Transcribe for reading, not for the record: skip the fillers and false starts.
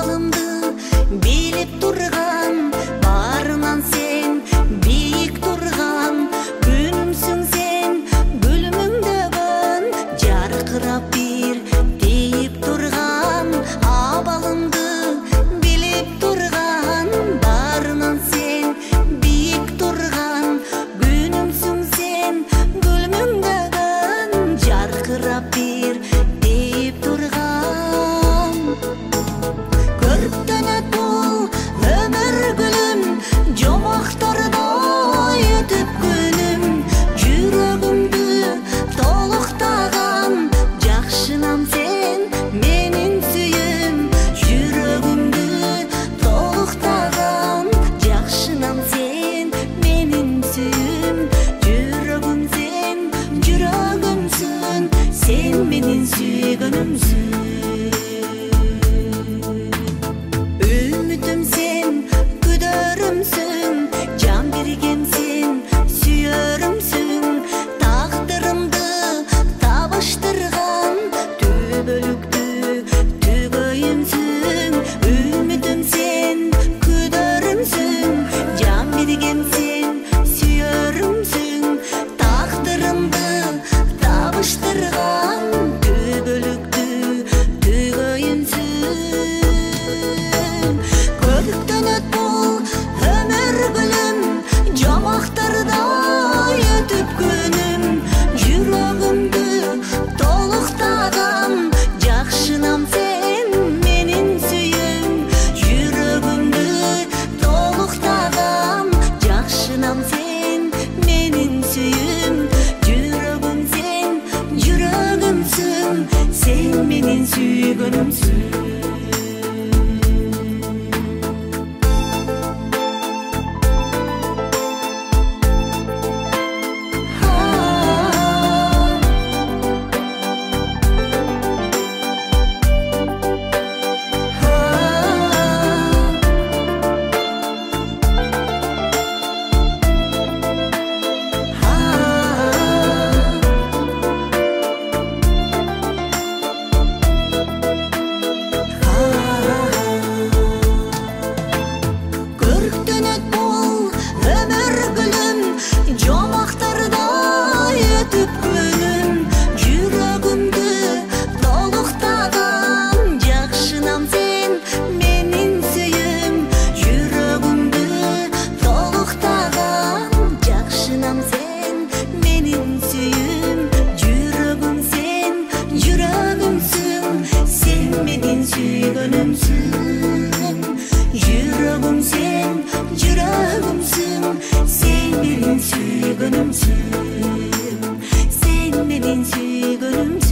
абалымды билип турган, барынан сен бийик турган, күнүмсүң сен гүлүмүңдөгөн, жаркырап бир тийип турган, абалымды билип турган, барынан сен бийик турган, күнүмсүң сен гүлүмүңдөгөн, жаркырап бир тийип турган. Көрктөнөт бул өмүр гүлүм, жомактарда өтүп күнүм, жүрөгүмдү толуктаган, жакшынам сен менин сүйүм, жүрөгүмдү толуктаган, жакшынам сен менин сүйүм, жүрөгүм сен жүрөгүмсүң, сен менин сүйгөнүмсүң. Үмүтүм сен, күдөрүмсүң, жан берген сен, сүйөрүмсүң, тагдырымды табыштырган, түбөлүктү түгөйүмсүң. Үмүтүм сен, күдөрүмсүң, жан берген сен, сүйөрүмсүң, тагдырымды табыштырган, түбөлүктү түгөйүмсүң. Көрктөнөт бул өмүр гүлүм, жомактарда өтүп күнүм, жүрөгүмдү толуктаган, жакшынам сен менин сүйүм, жүрөгүмдү толуктаган, жакшынам сен менин сүйүм, жүрөгүм сен жүрөгүмсүң, сен менин сүйгөнүмсүң. Көрктөнөт бул өмүр гүлүм, жомактарда өтүп күнүм, жүрөгүмдү толуктаган, жакшынам сен менин сүйүм, жүрөгүмдү толуктаган, жакшынам сен менин сүйүм, жүрөгүм сен жүрөгүмсүң, сен менин сүйгөнүмсүң. Жүрөгүм сен жүрөгүмсүң, сен менин сүйгөнүмсүң, сен менин сүйгөнүмсүң.